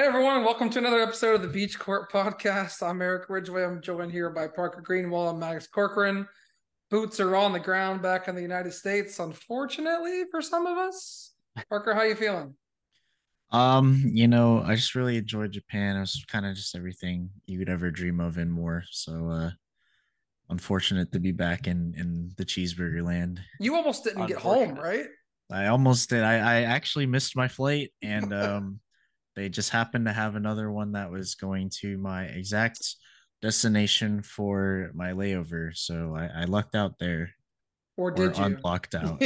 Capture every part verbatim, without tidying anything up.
everyone. Welcome to another episode of the Beach Court Podcast. I'm Eric Ridgway. I'm joined here by Parker Greenwald and Max Corcoran. Boots are on the ground back in the United States, unfortunately for some of us. Parker, how you feeling? Um, you know, I just really enjoyed Japan. It was kind of just everything you could ever dream of and more. So, uh, unfortunate to be back in in the cheeseburger land. You almost didn't get home, Unfortunate. right? I almost did. I I actually missed my flight, and um, they just happened to have another one that was going to my exact destination for my layover. So I, I lucked out there, Or or did you? unlocked out.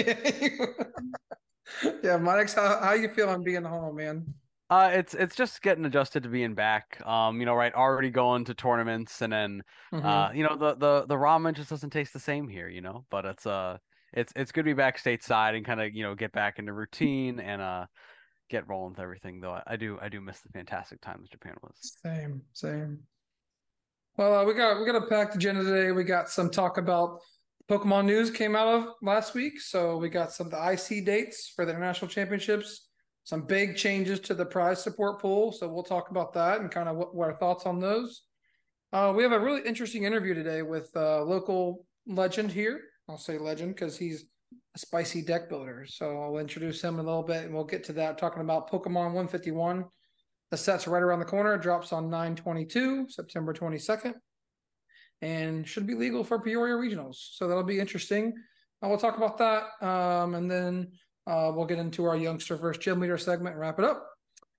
Yeah, Maddox, how, how you feeling being home, man? Uh, it's it's just getting adjusted to being back. Um, you know, right, already going to tournaments, and then uh, Mm-hmm. you know, the the the ramen just doesn't taste the same here, you know. But it's uh it's it's good to be back stateside and kind of, you know, get back into routine and uh get rolling with everything. Though I, I do I do miss the fantastic times Japan was. Same, same. Well, uh, we got we got a packed agenda today. We got some talk about Pokemon news came out of last week, so we got some of the I C dates for the international championships. Some big changes to the prize support pool, so we'll talk about that and kind of what, what our thoughts on those. Uh, we have a really interesting interview today with a local legend here. I'll say legend because he's a spicy deck builder. So I'll introduce him in a little bit, and we'll get to that talking about Pokemon one fifty-one. The set's right around the corner. It drops on nine twenty-two, September twenty-second, and should be legal for Peoria regionals. So that'll be interesting. Uh, we'll talk about that, um, and then uh, we'll get into our youngster versus gym leader segment and wrap it up.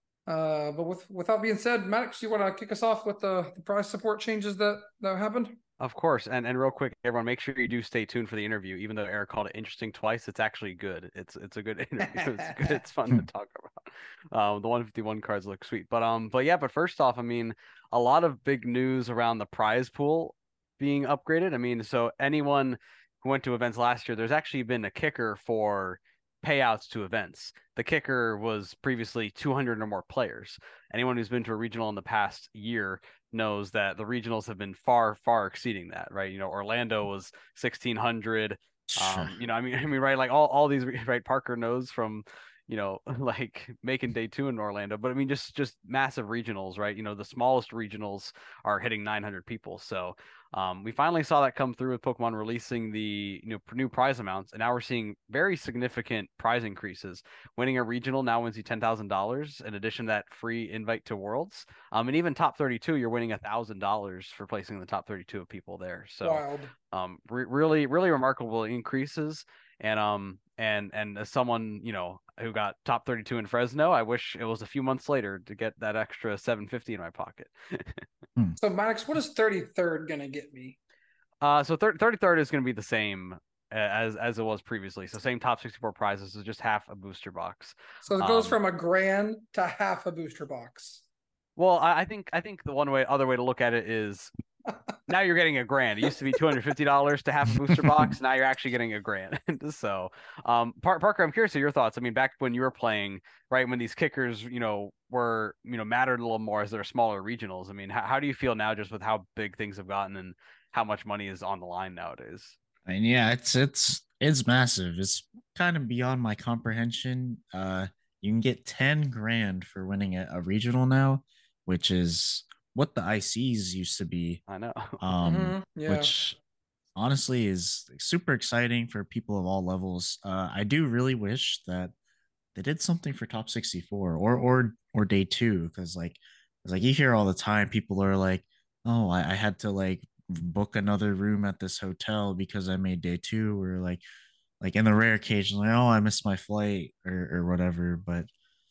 Uh, but with without being said, Maddox, you want to kick us off with the, the prize support changes that that happened? Of course, and and real quick, everyone, make sure you do stay tuned for the interview. Even though Eric called it interesting twice, it's actually good. It's it's a good interview. It's good. It's fun to talk about. Um, the one fifty-one cards look sweet, but um, but yeah, but first off, I mean, a lot of big news around the prize pool being upgraded. I mean, so anyone who went to events last year, there's actually been a kicker for payouts to events. The kicker was previously two hundred or more players. Anyone who's been to a regional in the past year knows that the regionals have been far, far exceeding that, right? You know, Orlando was sixteen hundred. Sure. Um, you know, I mean, I mean, right, like all, all these, right? Parker knows from, you know, like making day two in Orlando, but I mean, just just massive regionals, right? You know, the smallest regionals are hitting nine hundred people. So um, we finally saw that come through with Pokemon releasing the, you know, new prize amounts, and now we're seeing very significant prize increases. Winning a regional now wins you ten thousand dollars in addition to that free invite to Worlds. Um, and even top thirty-two, you're winning a thousand dollars for placing in the top thirty-two of people there. So, Wild. um, re- really, really remarkable increases. And um, and and as someone, you know, who got top thirty-two in Fresno, I wish it was a few months later to get that extra seven fifty in my pocket. Hmm. So Maddox, what is thirty-third gonna get me? Uh, so thir- thirty-third is going to be the same uh, as as it was previously. So same top sixty-four prizes is just half a booster box. So it goes Um, from a grand to half a booster box. well, I, I think I think the one way other way to look at it is now you're getting a grand. It used to be two hundred fifty dollars to have a booster box. Now you're actually getting a grand. So, um, Par- Parker, I'm curious of your thoughts. I mean, back when you were playing, right, when these kickers, you know, were, you know, mattered a little more as they're smaller regionals. I mean, how, how do you feel now just with how big things have gotten and how much money is on the line nowadays? And yeah, it's it's it's massive. It's kind of beyond my comprehension. Uh, you can get ten grand for winning a, a regional now, which is what the I Cs used to be. I know. Um, Mm-hmm. Yeah. which honestly is super exciting for people of all levels. Uh, I do really wish that they did something for top sixty-four or or or day two because like it's like you hear all the time people are like, oh, I, I had to like book another room at this hotel because I made day two, or like like in the rare occasion like, oh, I missed my flight or or whatever. But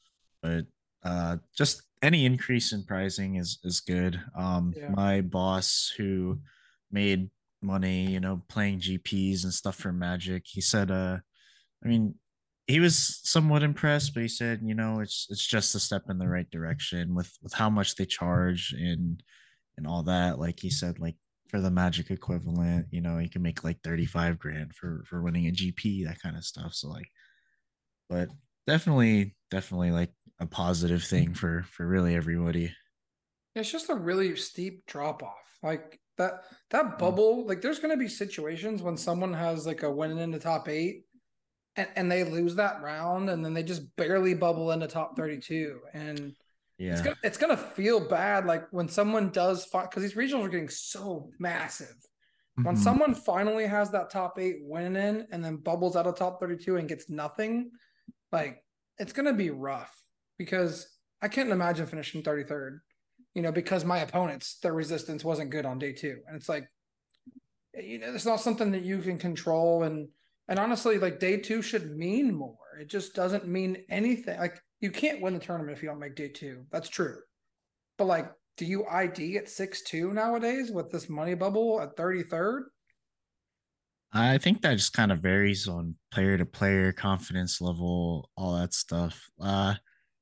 but uh just any increase in pricing is is good. Um Yeah. my boss who made money, you know, playing G Ps and stuff for Magic, he said uh I mean, he was somewhat impressed, but he said, you know, it's it's just a step in the right direction with with how much they charge and and all that. Like he said, like for the Magic equivalent, you know, you can make like thirty-five grand for for winning a G P, that kind of stuff. So like, but definitely, definitely like a positive thing for for really everybody. It's just a really steep drop off. Like that that bubble, like there's gonna be situations when someone has like a win in the top eight and, and they lose that round and then they just barely bubble into top thirty-two. And It's Yeah. gonna it's gonna feel bad like when someone does fight because these regionals are getting so massive. When Mhm. someone finally has that top eight win in and then bubbles out of top thirty-two and gets nothing, like it's gonna be rough because I can't imagine finishing thirty-third, you know, because my opponents, their resistance wasn't good on day two. And it's like, you know, it's not something that you can control. And and honestly, like day two should mean more. It just doesn't mean anything. Like you can't win the tournament if you don't make day two. That's true. But like, do you I D at six two nowadays with this money bubble at thirty-third? I think that just kind of varies on player to player, confidence level, all that stuff. Uh,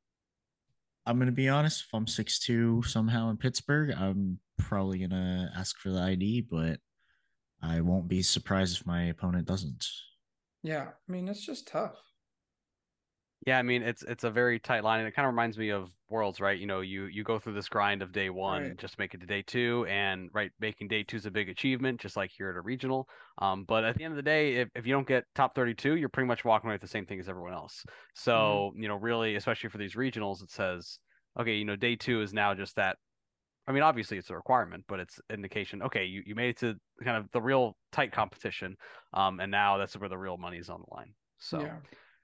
I'm gonna be honest. If I'm six two somehow in Pittsburgh, I'm probably gonna ask for the I D, but I won't be surprised if my opponent doesn't. Yeah, I mean, it's just tough. Yeah, I mean it's it's a very tight line, and it kind of reminds me of Worlds, right? You know, you you go through this grind of day Right. one just to make it to day two, and right, making day two is a big achievement, just like here at a regional. Um, but at the end of the day, if, if you don't get top thirty-two, you're pretty much walking away with the same thing as everyone else. Mhm. So, you know, really, especially for these regionals, it says, okay, you know, day two is now just that. I mean, obviously it's a requirement, but it's indication. Okay, you, you made it to kind of the real tight competition, um, and now that's where the real money is on the line. So, Yeah.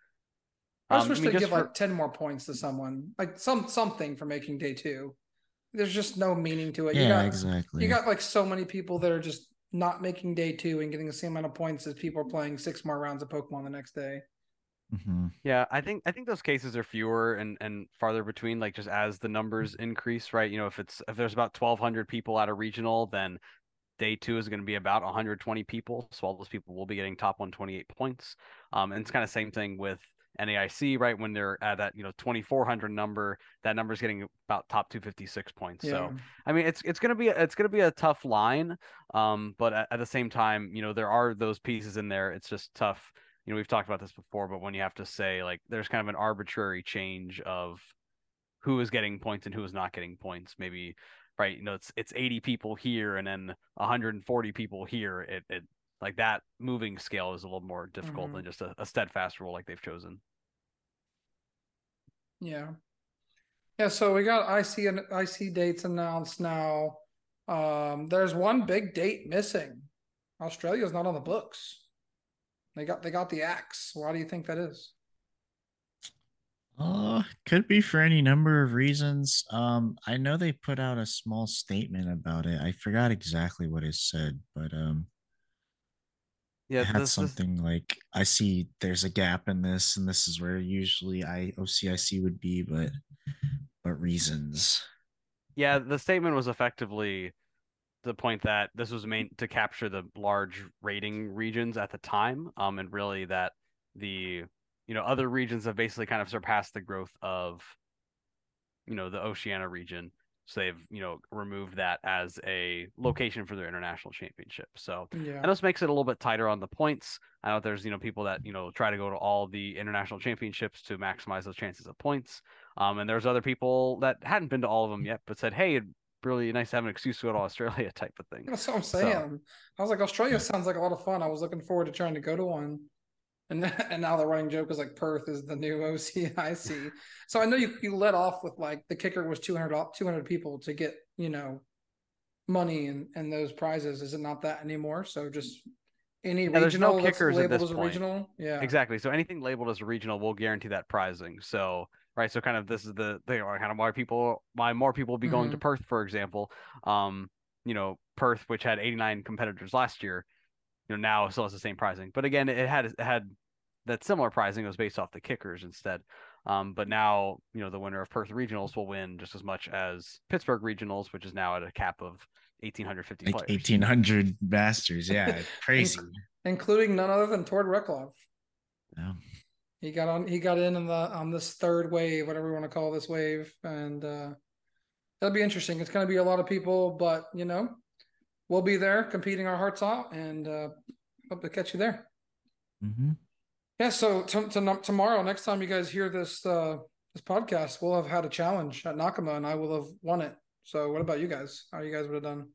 I just um, I wish mean, they'd just give for like ten more points to someone, like some something for making day two. There's just no meaning to it. You Yeah, got you exactly. got like so many people that are just not making day two and getting the same amount of points as people are playing six more rounds of Pokemon the next day. Hmm. Yeah, I think I think those cases are fewer and and farther between. Like just as the numbers increase, right? You know, if it's if there's about twelve hundred people at a regional, then day two is going to be about one hundred twenty people. So all those people will be getting top one twenty-eight points. Um, and it's kind of same thing with N A I C, right? When they're at that you know twenty-four hundred number, that number is getting about top two fifty-six points. Yeah. So I mean, it's it's gonna be it's gonna be a tough line. Um, but at, at the same time, you know, there are those pieces in there. It's just tough. You know, we've talked about this before, but when you have to say like there's kind of an arbitrary change of who is getting points and who is not getting points, maybe right, you know, it's it's eighty people here and then one hundred forty people here. It it like that moving scale is a little more difficult Mhm. than just a, a steadfast rule like they've chosen. Yeah. Yeah. So we got I C and I C dates announced now. Um, there's one big date missing. Australia's not on the books. They got they got the axe. Why do you think that is? Uh, could be for any number of reasons. Um, I know they put out a small statement about it. I forgot exactly what it said, but um, Yeah, it had this this something like, "I see there's a gap in this, and this is where usually I O C I C would be, but but reasons." yeah, the statement was effectively the point that this was meant to capture the large rating regions at the time, um, and really that the you know other regions have basically kind of surpassed the growth of you know the Oceania region. So they've you know removed that as a location for their international championship. So Yeah. that just makes it a little bit tighter on the points. I know there's you know people that you know try to go to all the international championships to maximize those chances of points. Um, and there's other people that hadn't been to all of them yet, but said, hey, it'd really nice to have an excuse to go to Australia type of thing. That's what I'm So saying. I was like, Australia sounds like a lot of fun. I was looking forward to trying to go to one. And and now the running joke is like Perth is the new O C I C. So I know you, you let off with like the kicker was two hundred, two hundred people to get, you know, money and, and those prizes. Is it not that anymore? So just any yeah, there's no regional that's kickers at labeled this as a point. regional. Yeah. Exactly. So anything labeled as a regional will guarantee that prizing. So right, so kind of this is the thing, or kind of why people, why more people will be going to Mm-hmm. Perth, for example. Um, you know, Perth, which had eighty-nine competitors last year, you know, now still has the same pricing. But again, it had it had that similar pricing. It was based off the kickers instead. Um, but now, you know, the winner of Perth regionals will win just as much as Pittsburgh regionals, which is now at a cap of one thousand eight hundred fifty Like players. eighteen hundred masters. Yeah, crazy. Including none other than Tord Reklov. Yeah. He got on. He got in on the on this third wave, whatever you want to call this wave, and uh, that'll be interesting. It's going to be a lot of people, but you know, we'll be there competing our hearts out, and uh, hope to catch you there. Mm-hmm. Yeah. So t- t- tomorrow, next time you guys hear this uh, this podcast, we'll have had a challenge at Nakama, and I will have won it. So, what about you guys? How you guys would have done?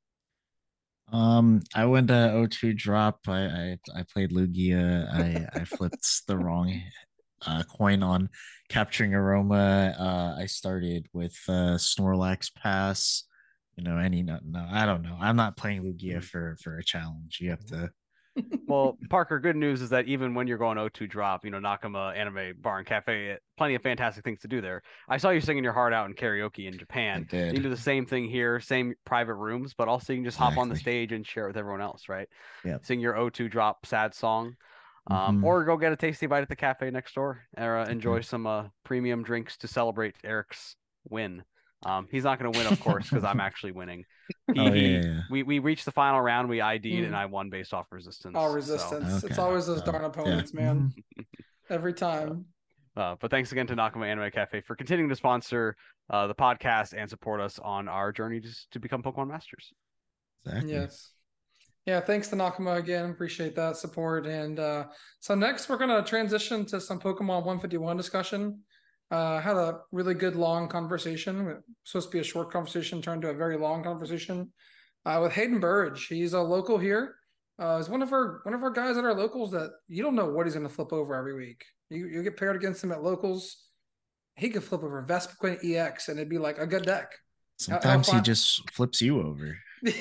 Um, I went to O two drop. I I, I played Lugia. I I flipped the wrong uh, coin on capturing aroma. Uh, I started with uh, Snorlax Pass. You know, any no, no, I don't know. I'm not playing Lugia for for a challenge. You have to. Well, Parker, good news is that even when you're going O two drop, you know, Nakama Anime Bar and Cafe, plenty of fantastic things to do there. I saw you singing your heart out in karaoke in I Japan. You did can do the same thing here, same private rooms, but also you can just hop on the exactly. stage and share it with everyone else, right? Yep. Sing your O two drop sad song. Um, Mhm. or go get a tasty bite at the cafe next door, or uh, enjoy Okay. some uh, premium drinks to celebrate Eric's win. Um, he's not going to win, of course, because I'm actually winning. He, Oh yeah, he yeah. we we reached the final round. We I D'd and Mm. I won based off resistance. All So, resistance. It's Okay. always those Uh, darn yeah. opponents, man. Mhm. Every uh, time. uh, but thanks again to Nakama Anime Cafe for continuing to sponsor uh, the podcast and support us on our journey to, to become Pokemon Masters. Exactly. Yes. Yeah, thanks to Nakama again. Appreciate that support. And uh, so next we're gonna transition to some Pokemon one fifty-one discussion. Uh, had a really good long conversation. It was supposed to be a short conversation, turned to a very long conversation uh, with Hayden Burridge. He's a local here. Uh, he's one of our one of our guys at our locals that you don't know what he's gonna flip over every week. You you get paired against him at locals, he could flip over Vespiquen E X and it'd be like a good deck. He'll, he'll Sometimes he find just flips you over.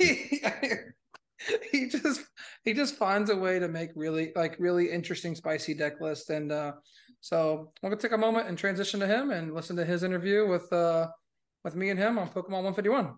he just he just finds a way to make really like really interesting spicy deck list. And uh so I'm gonna take a moment and transition to him and listen to his interview with uh with me and him on Pokemon one fifty-one.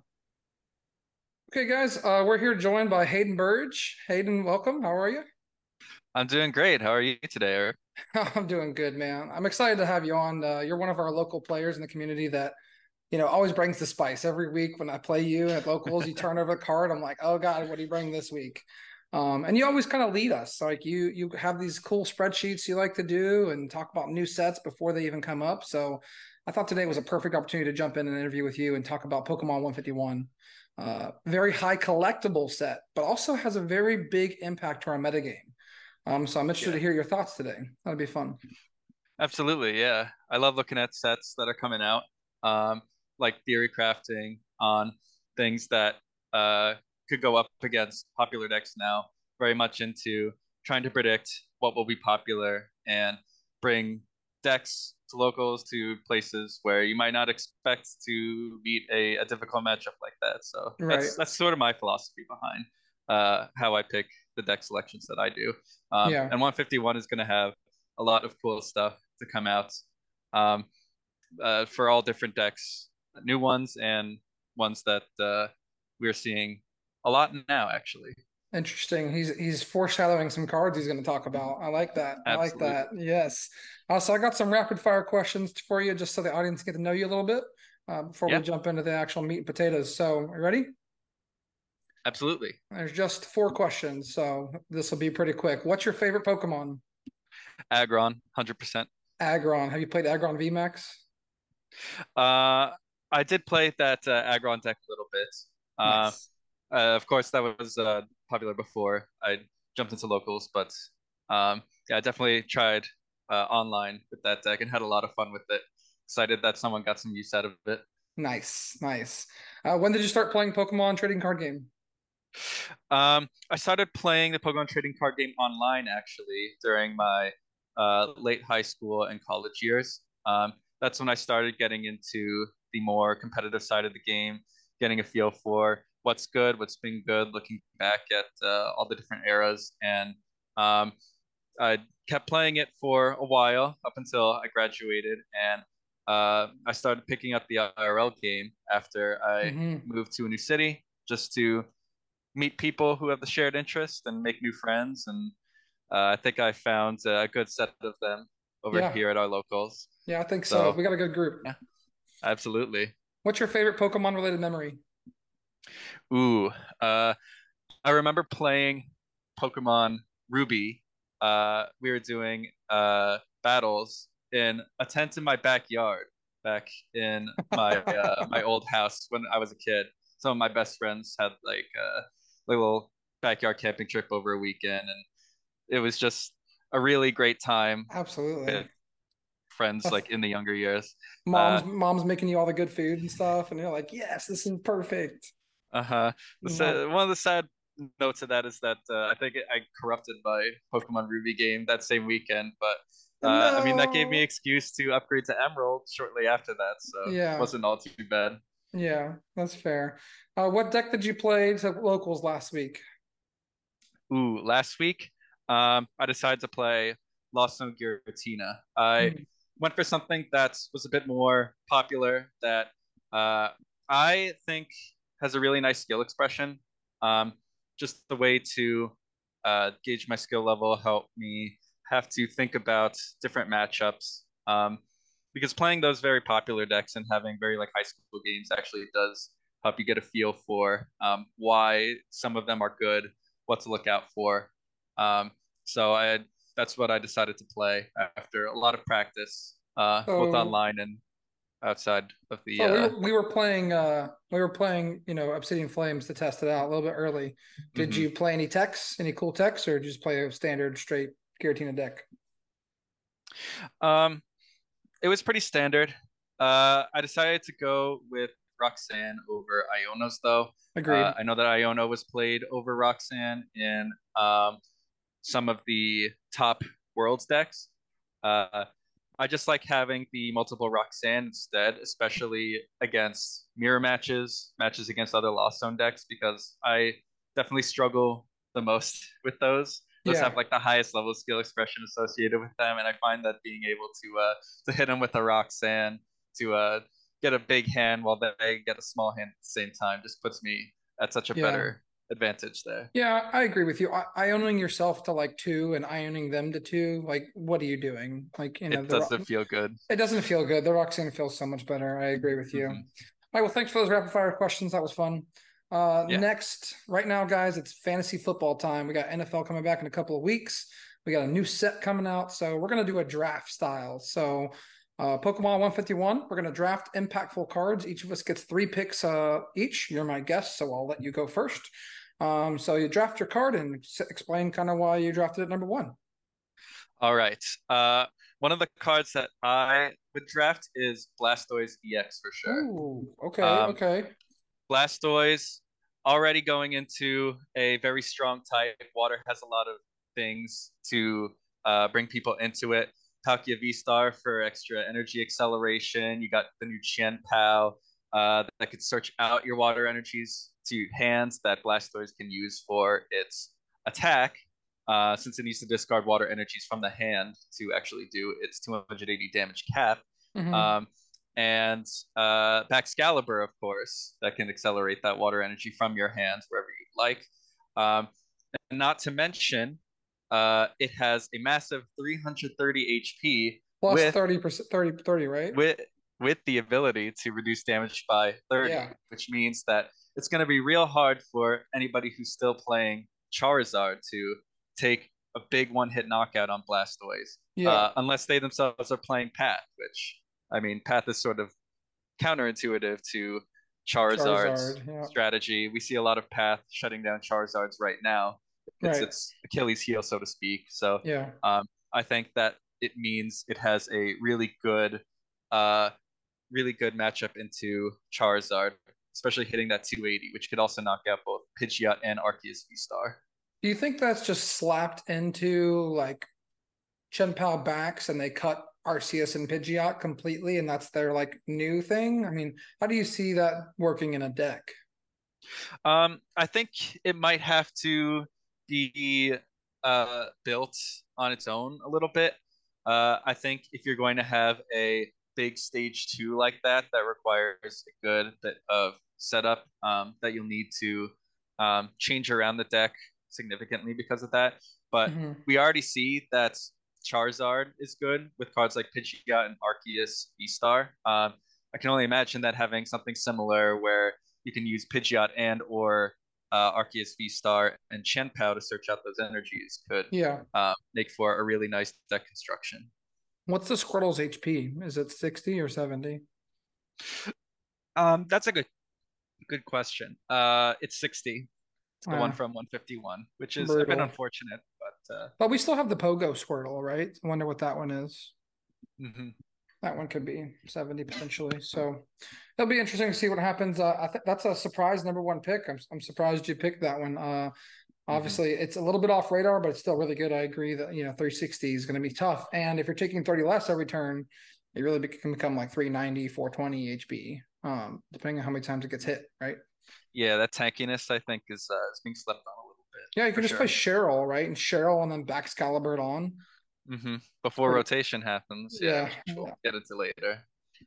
Okay, guys, uh we're here joined by Hayden Burge. Hayden, welcome. How are you? I'm doing great. How are you today, Eric? I'm doing good, man. I'm excited to have you on. Uh, you're one of our local players in the community that you know, always brings the spice. Every week when I play you at locals, you turn over a card. I'm like, oh God, what do you bring this week? Um, and you always kind of lead us. Like you, you have these cool spreadsheets you like to do and talk about new sets before they even come up. So I thought today was a perfect opportunity to jump in and interview with you and talk about Pokemon one fifty-one. Uh, very high collectible set, but also has a very big impact to our metagame. Um, so I'm interested Yeah, to hear your thoughts today. That'd be fun. absolutely. Yeah. I love looking at sets that are coming out, um, like theory crafting on things that uh, could go up against popular decks now. Very much into trying to predict what will be popular and bring decks to locals to places where you might not expect to meet a, a difficult matchup like that. So Right. that's that's sort of my philosophy behind uh, how I pick the deck selections that I do. Um, Yeah. and one fifty-one is going to have a lot of cool stuff to come out um, uh, for all different decks, new ones and ones that uh, we're seeing a lot now, actually. Interesting. He's he's foreshadowing some cards he's going to talk about. I like that. I like Absolutely. that. Yes. Uh, so I got some rapid fire questions for you, just so the audience get to know you a little bit uh, before Yeah, we jump into the actual meat and potatoes. So, are you ready? absolutely. There's just four questions, so this will be pretty quick. What's your favorite Pokemon? Aggron, one hundred percent. Aggron. Have you played Aggron V MAX? Uh, I did play that uh, Aggron deck a little bit. Uh, Nice. uh, of course, that was uh, popular before I jumped into locals, but um, yeah, I definitely tried uh, online with that deck and had a lot of fun with it. Excited that someone got some use out of it. Nice. Nice. Uh, when did you start playing Pokemon trading card game? Um, I started playing the Pokemon trading card game online actually during my uh, late high school and college years. Um, that's when I started getting into the more competitive side of the game, getting a feel for what's good, what's been good, looking back at uh, all the different eras. And um, I kept playing it for a while up until I graduated. And uh, I started picking up the I R L game after I Mm-hmm. moved to a new city just to meet people who have the shared interest and make new friends. And uh, I think I found a good set of them over Yeah. here at our locals. Yeah, I think so. So We got a good group. yeah, absolutely. What's your favorite Pokemon related memory? Ooh, uh, I remember playing Pokemon Ruby. Uh, we were doing uh, battles in a tent in my backyard back in my uh, my old house when I was a kid. Some of my best friends had like a little backyard camping trip over a weekend, and it was just a really great time Absolutely. with friends That's like in the younger years. Uh, mom's mom's making you all the good food and stuff, and you're like, yes, this is perfect. uh-huh. The No. sa- one of the sad notes of that is that uh, I think I corrupted my Pokemon Ruby game that same weekend, but Uh, I mean, that gave me No. excuse to upgrade to Emerald shortly after that, so Yeah, wasn't all too bad. yeah, that's fair. Uh, what deck did you play to locals last week? Ooh, last week, um, I decided to play Lost Zone Giratina. I Hmm. went for something that was a bit more popular that uh, I think has a really nice skill expression. Um, just the way to uh, gauge my skill level help me have to think about different matchups. Um, because playing those very popular decks and having very like high school games actually does help you get a feel for um, why some of them are good, what to look out for. Um, so I that's what I decided to play after a lot of practice, uh, both So, online and outside of the. so we Uh, were we were playing uh we were playing you know Obsidian Flames to test it out a little bit early. Did mhm. you play any techs, any cool techs, or just play a standard straight Giratina deck? Um, it was pretty standard. Uh, I decided to go with Roxanne over Iono's though. Uh, Agreed. I know that Iona was played over Roxanne in um, some of the top Worlds decks. Uh, I just like having the multiple Roxanne instead, especially against mirror matches, matches against other Lost Zone decks, because I definitely struggle the most with those. Those have Yeah, like the highest level of skill expression associated with them, and I find that being able to uh to hit them with a Roxanne to uh get a big hand while they get a small hand at the same time just puts me at such a yeah. better advantage there. Yeah, I agree with you. I, ioning yourself to like two and ioning them to two, like what are you doing? Like, you know, It the Ro- doesn't feel good. it doesn't feel good. The Roxanne feels so much better. I agree with you. All Hmm. right, well, thanks for those rapid fire questions. That was fun. Uh, Yeah. next, right now, guys, it's fantasy football time. We got N F L coming back in a couple of weeks. We got a new set coming out, so we're gonna do a draft style. So, uh, Pokemon one fifty-one, we're gonna draft impactful cards. Each of us gets three picks uh, each. You're my guest, so I'll let you go first. Um, so you draft your card and explain kind of why you drafted it number one. All right. Uh, one of the cards that I would draft is Blastoise E X for sure. Ooh, okay, Um, okay. Blastoise already going into a very strong type. Water has a lot of things to uh, bring people into it. Palkia V-Star for extra energy acceleration. You got the new Qian Pao uh, that could search out your water energies to hands that Blastoise can use for its attack, uh, since it needs to discard water energies from the hand to actually do its two hundred eighty damage cap. Mm-hmm. Um, and uh, Baxcalibur, of course, that can accelerate that water energy from your hands wherever you'd like. Um, and not to mention, uh, it has a massive three hundred thirty H P Plus with thirty percent, thirty, thirty, right? with with the ability to reduce damage by thirty, Yeah, which means that it's going to be real hard for anybody who's still playing Charizard to take a big one-hit knockout on Blastoise, yeah. uh, unless they themselves are playing Path, which I mean, Path is sort of counterintuitive to Charizard's Charizard, yeah. strategy. We see a lot of Path shutting down Charizards right now. It's Right. its Achilles heel, so to speak. So Yeah. um, I think that it means it has a really good, uh, really good matchup into Charizard, especially hitting that two eighty, which could also knock out both Pidgeot and Arceus V-Star. Do you think that's just slapped into like Chen Pao backs and they cut Arceus and Pidgeot completely and that's their like new thing? I mean, how do you see that working in a deck? Um, I think it might have to be uh, built on its own a little bit. Uh, I think if you're going to have a big stage two like that, that requires a good bit of setup, um, that you'll need to um, change around the deck significantly because of that. But Mm-hmm. we already see that Charizard is good with cards like Pidgeot and Arceus V-Star. Um, I can only imagine that having something similar where you can use Pidgeot and or uh, Arceus V-Star and Chen-Pao to search out those energies could Yeah. uh, make for a really nice deck construction. What's the Squirtle's H P? Is it sixty or seventy? Um, that's a good good question. Uh, it's sixty. It's the one Ah, from one fifty-one, which is a bit brutal. unfortunate, but uh, But we still have the Pogo Squirtle, right? I wonder what that one is. mhm. That one could be seventy potentially. So it'll be interesting to see what happens. Uh, I think that's a surprise number one pick. I'm I'm surprised you picked that one. Uh, Obviously, mm-hmm. it's a little bit off radar, but it's still really good. I agree that, you know, three sixty is going to be tough. And if you're taking thirty less every turn, it really can become like three ninety, four twenty H P, um, depending on how many times it gets hit, right? Yeah, that tankiness, I think, is, uh, is being slept on a little bit. Yeah, you can just sure. play Cheryl, right? And Cheryl and then Baxcalibur it on. Mm-hmm. Before Pretty... rotation happens. Yeah, yeah. Which we'll get into later.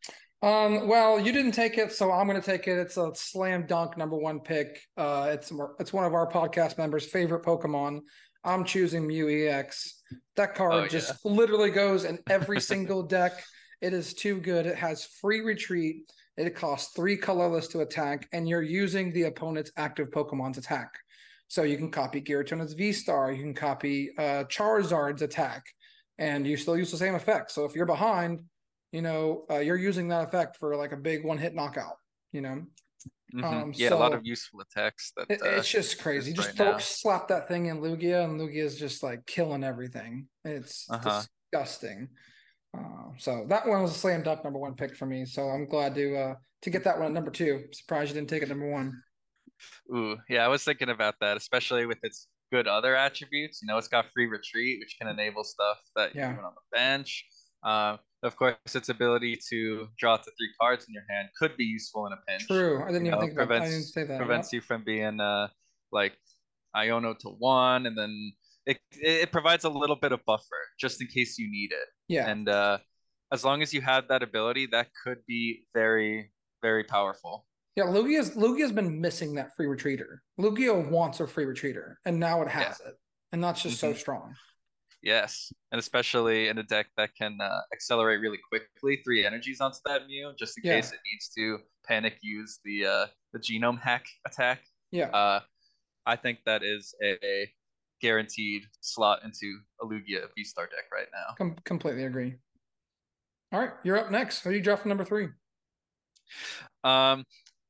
Um, well, you didn't take it, so I'm going to take it. It's a slam dunk number one pick. Uh, it's it's one of our podcast members' favorite Pokemon. I'm choosing Mew E X. That card oh, just yeah. literally goes in every single deck. It is too good. It has free retreat. It costs three colorless to attack, and you're using the opponent's active Pokemon's attack. So you can copy Giraton's V-Star. You can copy uh, Charizard's attack, and you still use the same effect. So if you're behind, you know, uh, you're using that effect for like a big one-hit knockout, you know? Mm-hmm. Um, yeah, so a lot of useful attacks. That it, uh, It's just crazy. Just right throw, slap that thing in Lugia, and Lugia is just like killing everything. It's uh-huh. disgusting. Uh, so that one was a slam dunk number one pick for me. So I'm glad to uh, to get that one at number two. Surprised you didn't take it number one. Ooh, yeah, I was thinking about that, especially with its good other attributes. You know, it's got free retreat, which can enable stuff that yeah. you do on the bench. Um, of course, its ability to draw up to three cards in your hand could be useful in a pinch. True, I didn't you even know, think about prevents, that. I didn't say that. Prevents yep. you from being uh like Iono to one, and then it it provides a little bit of buffer just in case you need it. Yeah, and uh, as long as you have that ability, that could be very very powerful. Yeah, Lugia's Lugia's been missing that free retreater. Lugia wants a free retreater, and now it has yeah. it, and that's just mm-hmm. so strong. Yes, and especially in a deck that can uh, accelerate really quickly, three energies onto that Mew, just in yeah. case it needs to panic use the uh, the genome hack attack. Yeah, uh, I think that is a, a guaranteed slot into a Lugia V-Star deck right now. Com- completely agree. All right, you're up next. Who do you draft for number three? Um,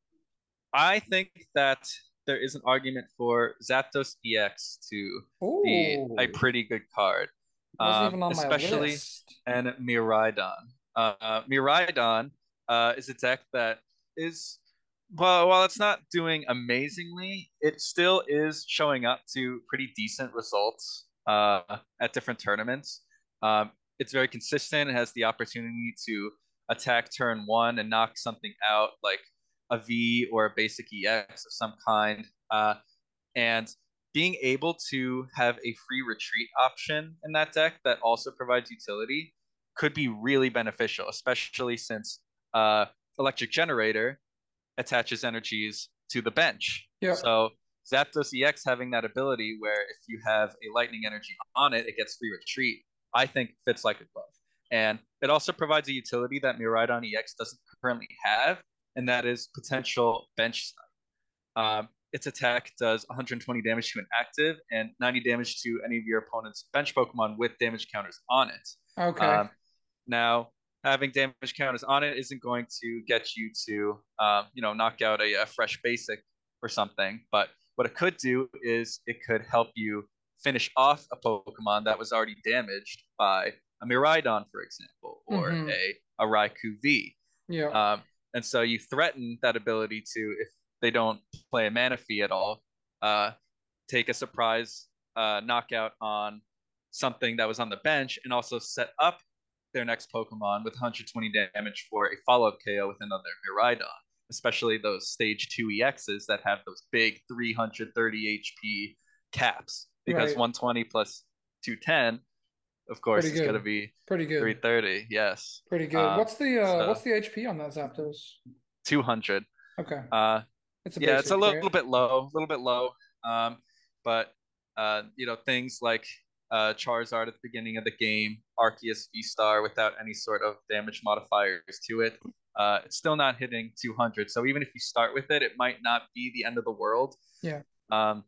I think that there is an argument for Zapdos E X to Ooh. be a pretty good card. Wasn't um, even on especially my list. And Miraidon. Uh, Miraidon uh, is a deck that is, well, while it's not doing amazingly, it still is showing up to pretty decent results uh, at different tournaments. Um, it's very consistent. It has the opportunity to attack turn one and knock something out, like a V or a basic E X of some kind. Uh, and being able to have a free retreat option in that deck that also provides utility could be really beneficial, especially since uh, Electric Generator attaches energies to the bench. Yep. So Zapdos E X having that ability where if you have a lightning energy on it, it gets free retreat, I think fits like a glove. And it also provides a utility that Miraidon E X doesn't currently have, and that is potential bench snipe. Um, its attack does one hundred twenty damage to an active and ninety damage to any of your opponent's bench Pokemon with damage counters on it. Okay. Um, now, having damage counters on it isn't going to get you to, um, you know, knock out a, a fresh basic or something. But what it could do is it could help you finish off a Pokemon that was already damaged by a Miraidon, for example, or mm-hmm. a, a Raikou V. Yeah. Um, and so you threaten that ability to, if they don't play a Manaphy at all, uh, take a surprise uh, knockout on something that was on the bench and also set up their next Pokemon with one hundred twenty damage for a follow-up K O with another Miraidon, especially those stage two E Xs that have those big three hundred thirty H P caps, because right. one twenty plus two ten, of course, is going to be pretty good. three thirty. Yes. Pretty good. Um, what's the uh, so what's the H P on that Zapdos? two hundred. Okay. Uh, it's a yeah, basic, it's a little right? bit low, a little bit low. Um, but uh, you know, things like uh, Charizard at the beginning of the game, Arceus V-Star without any sort of damage modifiers to it, uh, it's still not hitting two hundred. So even if you start with it, it might not be the end of the world. Yeah. Um.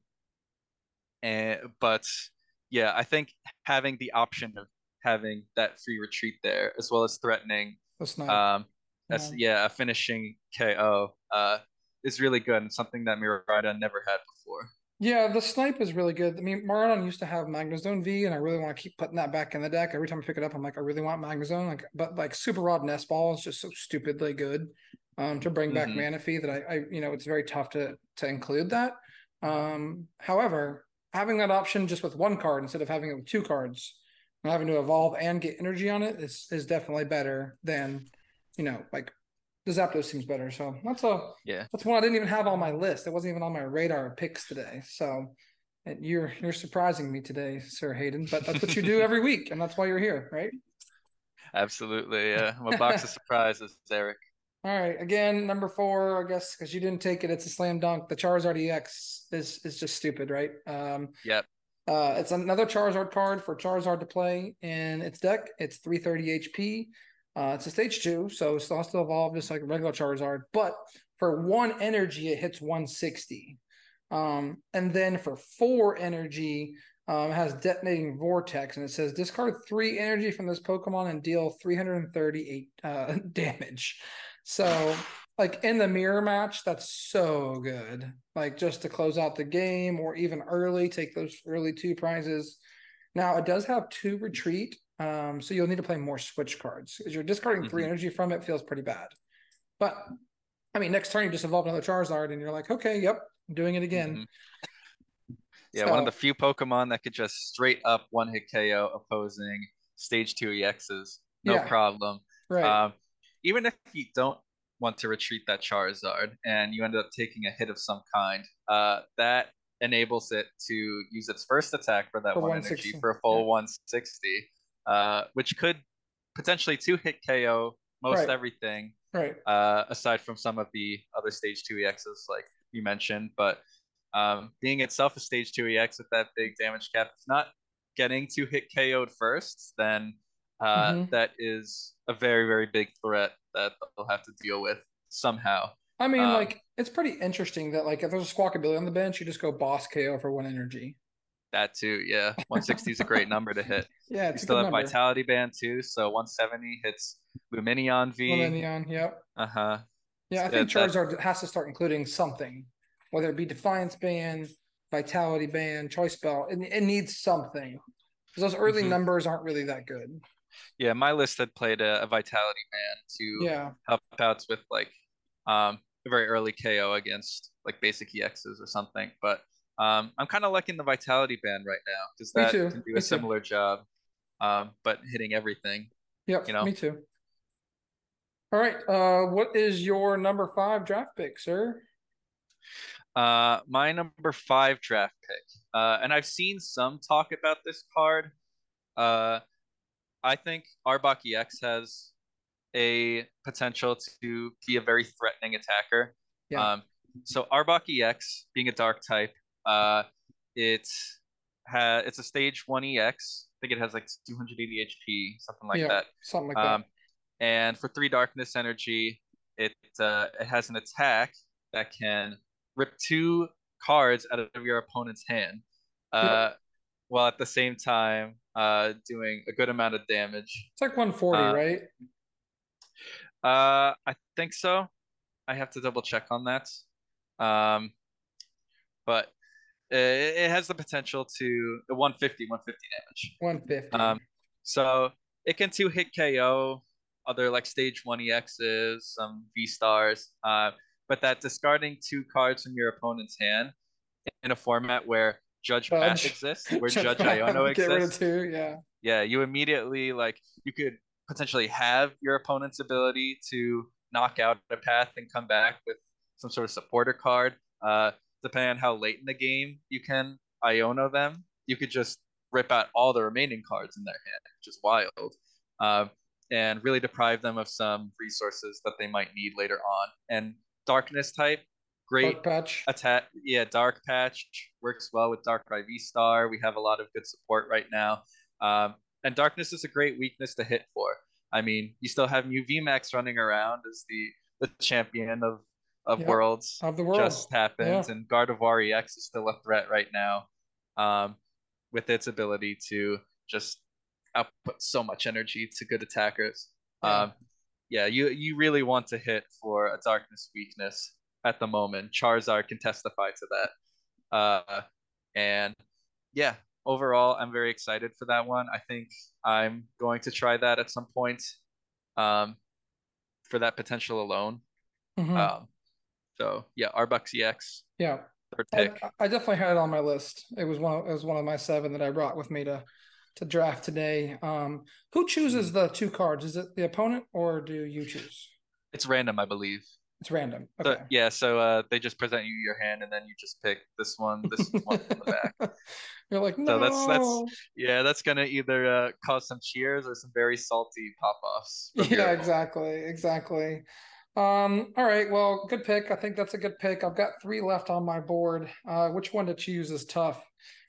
And but yeah, I think having the option of having that free retreat there, as well as threatening, that's nice. Um, that's yeah. yeah, a finishing K O, uh, is really good and something that Miraidon never had before. Yeah, the snipe is really good. I mean, Miraidon used to have Magnezone V, and I really want to keep putting that back in the deck. Every time I pick it up, I'm like, I really want Magnezone. Like, but like Super Rod Nest Ball is just so stupidly good um, to bring back mm-hmm. Manaphy that I, I, you know, it's very tough to to include that. Um, however, having that option just with one card instead of having it with two cards and having to evolve and get energy on it is is definitely better than, you know, like the Zapdos seems better. So that's a Yeah. that's one I didn't even have on my list. It wasn't even on my radar of picks today. So and you're you're surprising me today, Sir Hayden. But that's what you do every week, and that's why you're here, right? Absolutely. Yeah. I'm a box of surprises, Eric. All right. Again, number four, I guess, because you didn't take it, it's a slam dunk. The Charizard E X is is just stupid, right? Um, Yep. uh, it's another Charizard card for Charizard to play in its deck. It's three thirty H P. Uh, it's a stage two, so it still has to evolve just like a regular Charizard. But for one energy, it hits one sixty. Um, and then for four energy, um, it has detonating vortex, and it says discard three energy from this Pokemon and deal three hundred thirty-eight uh, damage. So, like in the mirror match, that's so good. Like just to close out the game, or even early, take those early two prizes. Now it does have two retreat, um, so you'll need to play more switch cards because you're discarding three Mhm. energy from it feels pretty bad. But I mean, next turn you just evolve another Charizard, and you're like, okay, yep, I'm doing it again. Mhm. Yeah, So, one of the few Pokemon that could just straight up one hit K O opposing stage two E Xs. No yeah, problem. right. Um, even if you don't want to retreat that Charizard and you end up taking a hit of some kind, uh, that enables it to use its first attack for that For one one energy sixty. for a full Yeah. one sixty, uh, which could potentially two hit K O most Right. everything, Right. uh, aside from some of the other stage two E Xs like you mentioned. But um, being itself a stage two E X with that big damage cap, if not getting to hit K O'd first, then uh, Mhm. that is a very, very big threat that they'll have to deal with somehow. I mean, Um, like, it's pretty interesting that, like, if there's a Squawkabilly on the bench, you just go boss K O for one energy. that too, yeah. one sixty is a great number to hit. Yeah, We it's a still good have number. Vitality Band too, so one seventy hits Luminion V. Luminion, yep. Uh-huh. Yeah, I Uh, think that Charizard has to start including something, whether it be Defiance Band, Vitality Band, Choice Belt. It, it needs something. Because those early Mhm. numbers aren't really that good. Yeah, my list had played a, a Vitality Band to Yeah. help outs with like um a very early K O against like basic E Xs or something. But um I'm kind of liking the Vitality Band right now because Me that too. can do Me a too. similar job, um, but hitting everything, Yep, you know. me too. All right. Uh, what is your number five draft pick, sir? Uh, my number five draft pick, uh, and I've seen some talk about this card. Uh, I think Arbok E X has a potential to be a very threatening attacker. Yeah. Um, so Arbok E X being a dark type, uh, it has it's a stage one E X. I think it has like two hundred eighty H P, something like Yeah, that. something like Um, that. and for three darkness energy, it uh, it has an attack that can rip two cards out of your opponent's hand, uh, Yep. while at the same time uh, doing a good amount of damage. It's like one forty, Uh, right? uh, I think so. I have to double check on that. Um, but it, it has the potential to one fifty, one fifty damage. one fifty. Um, so it can two hit K O other like stage one E Xs, some V stars. Uh, but that discarding two cards from your opponent's hand in a format where Judge Path Judge. exists, where Judge Iono Get rid of exists, two, yeah. yeah, you immediately like you could potentially have your opponent's ability to knock out a path and come back with some sort of supporter card. Uh, depending on how late in the game you can Iono them, you could just rip out all the remaining cards in their hand, which is wild, uh, and really deprive them of some resources that they might need later on. And darkness type, great Dark patch. attack. Yeah, dark patch works well with Dark I V Star. We have a lot of good support right now. Um, and darkness is a great weakness to hit for. I mean, you still have Mew V Max running around as the the champion of of Yep. worlds. Of the world. Just happened, Yeah. and Gardevoir E X is still a threat right now, um, with its ability to just output so much energy to good attackers. Yeah. Um, yeah, you you really want to hit for a darkness weakness at the moment. Charizard can testify to that. Uh, and yeah, overall, I'm very excited for that one. I think I'm going to try that at some point, um, for that potential alone. Mhm. Um, so yeah, Arbok E X. Yeah. third I, pick. I definitely had it on my list. It was one. Of, it was one of my seven that I brought with me to to draft today. Um, who chooses the two cards? Is it the opponent or do you choose? It's random, I believe. It's random. So, Okay. yeah, so uh, they just present you your hand, and then you just pick this one, this one from the back. You're like, So that's that's no. yeah, that's gonna either uh, cause some cheers or some very salty pop-offs from your Yeah, opponent. exactly, exactly. Um, all right, well, good pick. I think that's a good pick. I've got three left on my board. Uh, which one to choose is tough.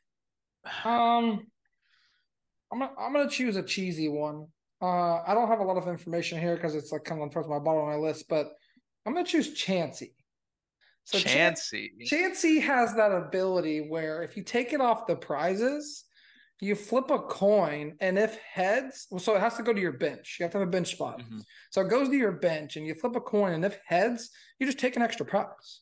Um, I'm gonna I'm gonna choose a cheesy one. Uh, I don't have a lot of information here because it's like kind of towards my bottom of my list, but I'm gonna choose Chansey. So Chan- Chansey. Chansey has that ability where if you take it off the prizes, you flip a coin, and if heads, well, so it has to go to your bench. You have to have a bench spot. Mm-hmm. So it goes to your bench, and you flip a coin, and if heads, you just take an extra prize.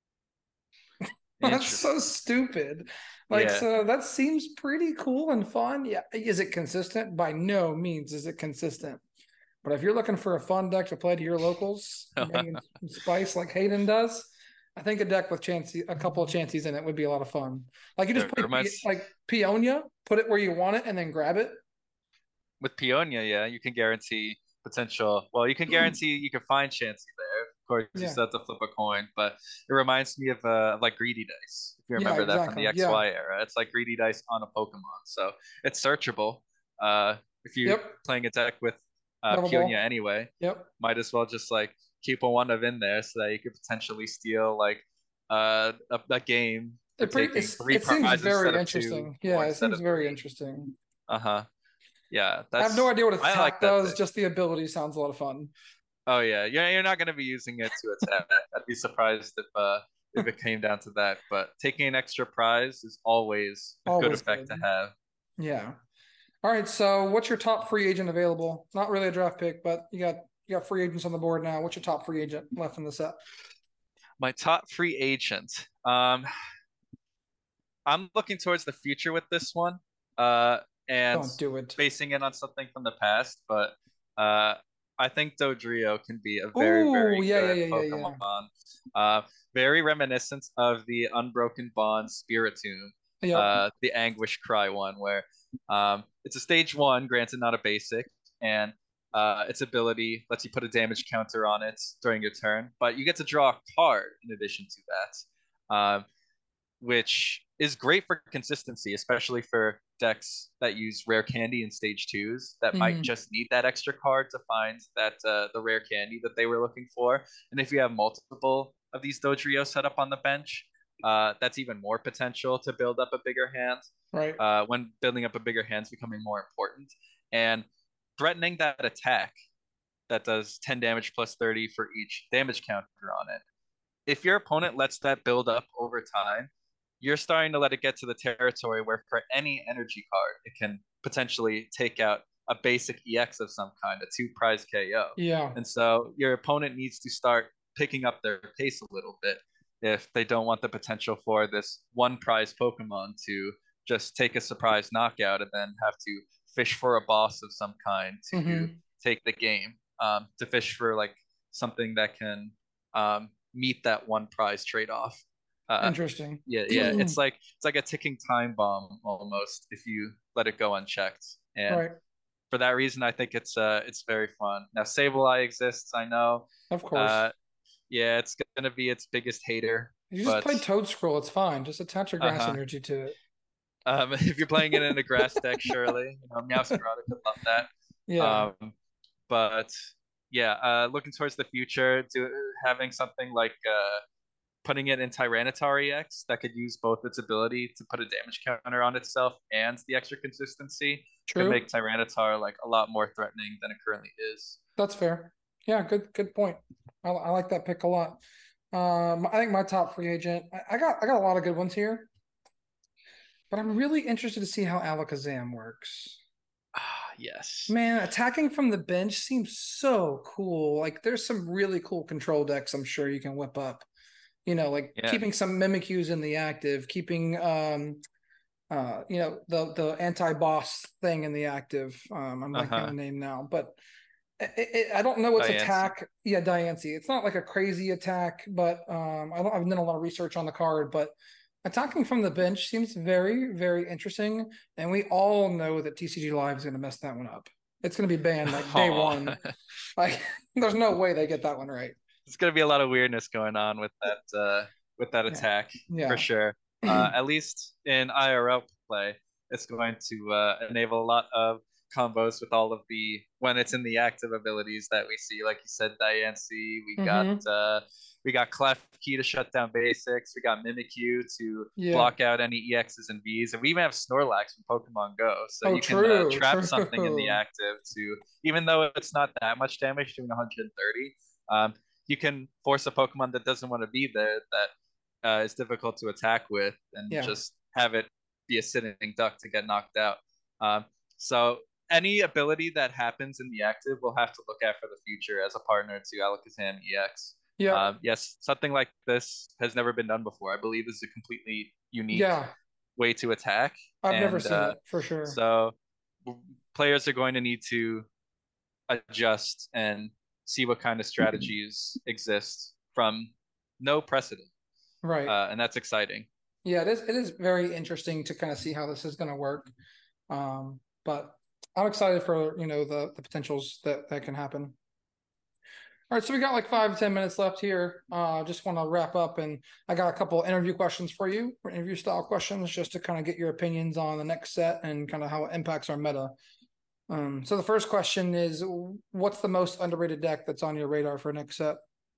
That's so stupid. Like, Yeah. so that seems pretty cool and fun. Yeah. Is it consistent? By no means is it consistent. But if you're looking for a fun deck to play to your locals, bringing spice like Hayden does, I think a deck with Chansey, a couple of Chanseys in it would be a lot of fun. Like you just It play reminds- like Peonia, put it where you want it, and then grab it. With Peonia, yeah, you can guarantee potential. Well, you can guarantee you can find Chansey there. Of course, you Yeah. still have to flip a coin, but it reminds me of uh like Greedy Dice. If you Yeah, remember that from the exactly. X Y Yeah. era, it's like Greedy Dice on a Pokemon, so it's searchable. Uh, if you're Yep. playing a deck with uh, Lovable. Peonia anyway, Yep. might as well just like keep a one of in there so that you could potentially steal like uh a, a game for It, pretty, taking it's, three it seems prizes instead very of two, interesting. or Yeah, it instead seems of very three. interesting. Uh-huh. Yeah, I that's have no idea what I attack like that does. pick. Just the ability sounds a lot of fun. Oh yeah, yeah, you're not going to be using it to attack. I'd be surprised if uh if it came down to that. But taking an extra prize is always a good Always effect good. to have. Yeah. All right. So, what's your top free agent available? Not really a draft pick, but you got you got free agents on the board now. What's your top free agent left in the set? My top free agent. Um, I'm looking towards the future with this one. Uh, and Don't do it. basing it on something from the past, but uh, I think Dodrio can be a very, Ooh, very yeah, good yeah, yeah, yeah, yeah. Pokemon. Uh, very reminiscent of the Unbroken Bond Spiritomb, Yep. uh, the Anguish Cry one, where um, it's a stage one, granted not a basic, and uh, its ability lets you put a damage counter on it during your turn, but you get to draw a card in addition to that. Um, which is great for consistency, especially for decks that use rare candy in stage twos that Mhm. might just need that extra card to find that uh, the rare candy that they were looking for. And if you have multiple of these Dodrio set up on the bench, uh, that's even more potential to build up a bigger hand. Right. Uh, when building up a bigger hand is becoming more important. And threatening that attack that does ten damage plus thirty for each damage counter on it. If your opponent lets that build up over time, you're starting to let it get to the territory where for any energy card, it can potentially take out a basic E X of some kind, a two prize K O. Yeah. And so your opponent needs to start picking up their pace a little bit if they don't want the potential for this one prize Pokemon to just take a surprise knockout and then have to fish for a boss of some kind to Mhm. take the game, um, to fish for like something that can um, meet that one prize trade off. Uh, Interesting. yeah, yeah. It's like it's like a ticking time bomb almost if you let it go unchecked. And Right. for that reason, I think it's uh it's very fun. Now Sableye exists, I know. Of course. Uh, yeah, it's gonna be its biggest hater. You just but play Toad Scroll. It's fine. Just attach your grass Uh-huh. energy to it. um, if you're playing it in a grass deck, surely you know Meowscarada could love that. Yeah. Um, but yeah, uh, looking towards the future, to having something like uh, putting it in Tyranitar E X that could use both its ability to put a damage counter on itself and the extra consistency True. could make Tyranitar like a lot more threatening than it currently is. That's fair. Yeah, good good point. I, I like that pick a lot. Um, I think my top free agent. I, I got I got a lot of good ones here, but I'm really interested to see how Alakazam works. Ah, yes. Man, attacking from the bench seems so cool. Like, there's some really cool control decks I'm sure you can whip up. You know, like Yeah. keeping some Mimikyus in the active, keeping um uh you know the the anti-boss thing in the active. Um I'm blanking Uh-huh. on the name now, but It, it, I don't know its Diancie. attack. Yeah, Diancie. It's not like a crazy attack, but um, I don't. I've done a lot of research on the card, but attacking from the bench seems very, very interesting. And we all know that T C G Live is going to mess that one up. It's going to be banned like day Aw. one. Like, there's no way they get that one right. There's gonna be a lot of weirdness going on with that uh with that Yeah. attack Yeah. for sure. Uh, at least in I R L play, it's going to uh, enable a lot of combos with all of the when it's in the active abilities that we see. Like you said, Diancie, we got Mhm. uh we got Klefki to shut down basics, we got Mimikyu to Yeah. block out any E Xs and Vs, and we even have Snorlax from Pokemon Go. So Oh, you can uh, true, trap something in the true. active to even though it's not that much damage, doing one hundred thirty. Um, you can force a Pokemon that doesn't want to be there that uh, is difficult to attack with, and Yeah. just have it be a sitting duck to get knocked out. Um, so any ability that happens in the active, we'll have to look at for the future as a partner to Alakazam E X. Yeah. Um, yes, something like this has never been done before. I believe this is a completely unique Yeah. way to attack. I've and, never seen uh, it for sure. So players are going to need to adjust and see what kind of strategies exist from no precedent. Right. Uh, and that's exciting. Yeah, it is. It is very interesting to kind of see how this is going to work. Um, but I'm excited for you know the the potentials that that can happen. All right, so we got like five ten minutes left here. Uh, just want to wrap up, and I got a couple interview questions for you, interview style questions, just to kind of get your opinions on the next set and kind of how it impacts our meta. Um, so the first question is, what's the most underrated deck that's on your radar for next set?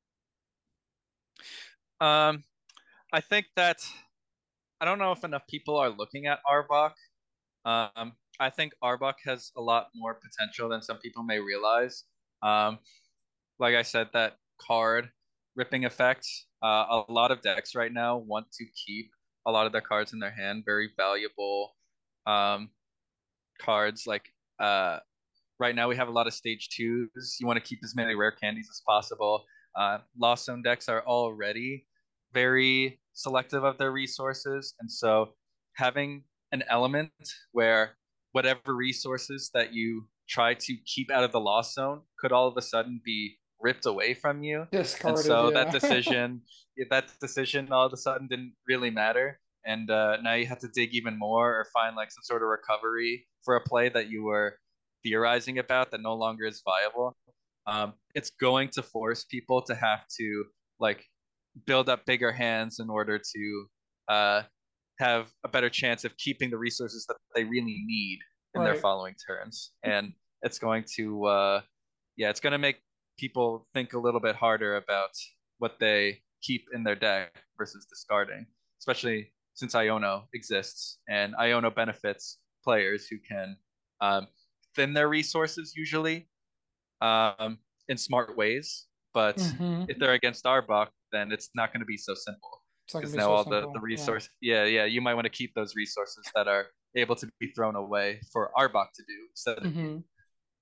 Um, I think that I don't know if enough people are looking at Arbok. Um, I think Arbok has a lot more potential than some people may realize. Um, like I said, that card ripping effect. Uh, a lot of decks right now want to keep a lot of their cards in their hand, very valuable um, cards. Like uh, right now, we have a lot of stage twos. You want to keep as many rare candies as possible. Uh, Lost Zone decks are already very selective of their resources, and so having an element where whatever resources that you try to keep out of the Lost Zone could all of a sudden be ripped away from you. And Discarded, so yeah. that decision, that decision all of a sudden didn't really matter. And uh, now you have to dig even more or find like some sort of recovery for a play that you were theorizing about that no longer is viable. Um, it's going to force people to have to like build up bigger hands in order to uh, have a better chance of keeping the resources that they really need in their Right. following turns. And it's going to, uh, yeah, it's going to make people think a little bit harder about what they keep in their deck versus discarding, especially since Iono exists and Iono benefits players who can um, thin their resources usually um, in smart ways. But Mhm. if they're against Arbok, then it's not going to be so simple It's not gonna because be now so all the simple. the Yeah. resource, yeah. yeah, you might want to keep those resources that are able to be thrown away for Arbok to do instead of you. Mhm.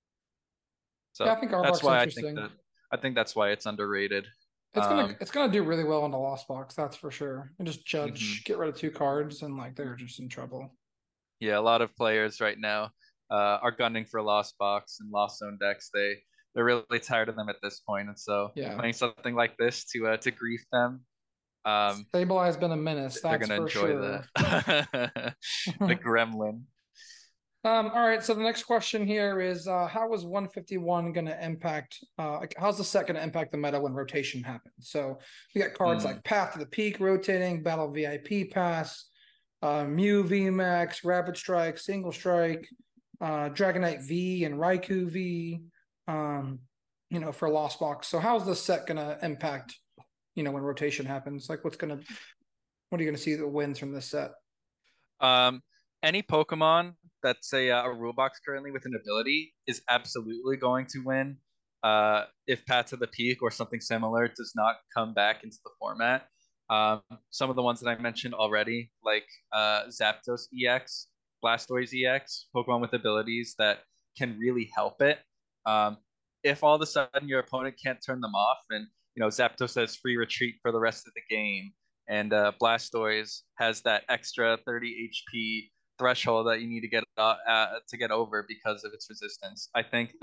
So Yeah, I think that's Arbok's why I think interesting. that I think that's why it's underrated. It's gonna Um, it's gonna do really well in the Lost Box, that's for sure. And just judge, mhm. get rid of two cards, and like they're just in trouble. Yeah, a lot of players right now uh, are gunning for Lost Box and Lost Zone decks. They they're really tired of them at this point, and so Yeah. playing something like this to uh, to grief them, um, Stabilize been a menace, they're that's gonna for enjoy sure. that. The gremlin. Um, all right, so the next question here is uh, how is one fifty-one going to impact, uh, like, how's the set going to impact the meta when rotation happens? So we got cards Mm. like Path to the Peak rotating, Battle V I P Pass, uh, Mew V MAX, Rapid Strike, Single Strike, uh, Dragonite V and Raikou V, um, you know, for Lost Box. So how's the set going to impact, you know, when rotation happens? Like, what's going to, what are you going to see that wins from this set? Um, any Pokemon that's a, uh, a rule box currently with an ability is absolutely going to win. Uh, if Path to the Peak or something similar does not come back into the format. Um, some of the ones that I mentioned already, like uh, Zapdos E X, Blastoise E X, Pokemon with abilities that can really help it. Um, if all of a sudden your opponent can't turn them off, and you know Zapdos has free retreat for the rest of the game, and uh, Blastoise has that extra thirty H P threshold that you need to get uh, uh, to get over because of its resistance. I think that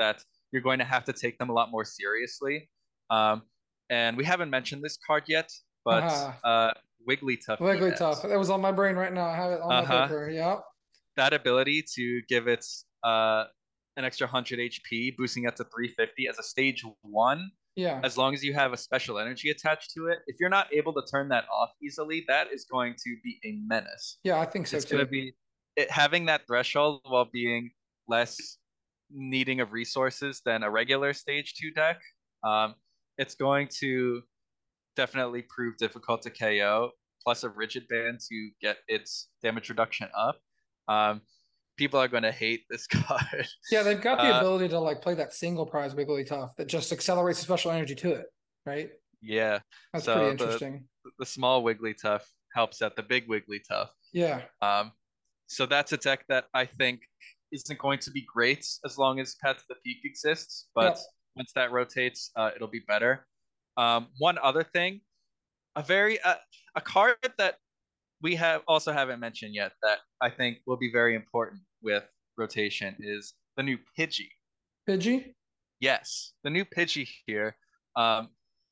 you're going to have to take them a lot more seriously. Um, and we haven't mentioned this card yet, but Uh-huh. uh, Wigglytuff Wigglytuff. E X. That was on my brain right now. I have it on my Uh-huh. paper. Yep. That ability to give it uh, an extra one hundred H P, boosting it to three fifty as a stage one, Yeah. as long as you have a special energy attached to it. If you're not able to turn that off easily, that is going to be a menace. Yeah, I think so It's too. going to be it, having that threshold while being less needing of resources than a regular stage two deck. Um, it's going to definitely prove difficult to K O, plus a rigid band to get its damage reduction up. Um, people are going to hate this card. Yeah, they've got the Uh, ability to like play that single prize Wigglytuff that just accelerates the special energy to it, right? yeah. That's So pretty the interesting. the small Wigglytuff helps out the big Wigglytuff. Yeah. Um, so that's a deck that I think isn't going to be great as long as Path to the Peak exists, but Yep. once that rotates, uh, it'll be better. Um, one other thing, a very uh, a card that we have also haven't mentioned yet that I think will be very important with rotation is the new Pidgey. Pidgey? Yes, the new Pidgey here. Um,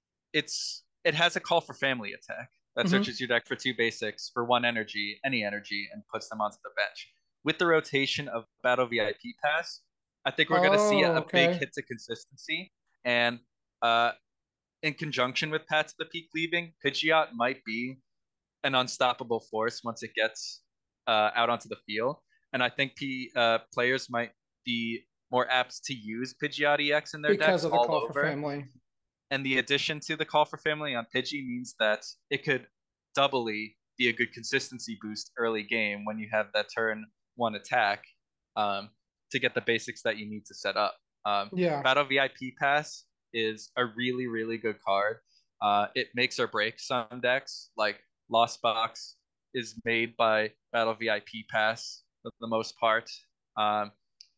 it's it has a call for family attack that Mhm. searches your deck for two basics for one energy, any energy, and puts them onto the bench. With the rotation of Battle V I P Pass, I think we're going to see Oh, a big okay. hit to consistency. And uh, in conjunction with Path to the Peak leaving, Pidgeot might be an unstoppable force once it gets uh, out onto the field. And I think P, uh, players might be more apt to use Pidgeot E X in their Because decks of the all call for over. family. And the addition to the call for family on Pidgey means that it could doubly be a good consistency boost early game when you have that turn one attack um, to get the basics that you need to set up. Um, Yeah. Battle V I P Pass is a really, really good card. Uh, it makes or breaks some decks. Like Lost Box is made by Battle V I P Pass for the most part. Um,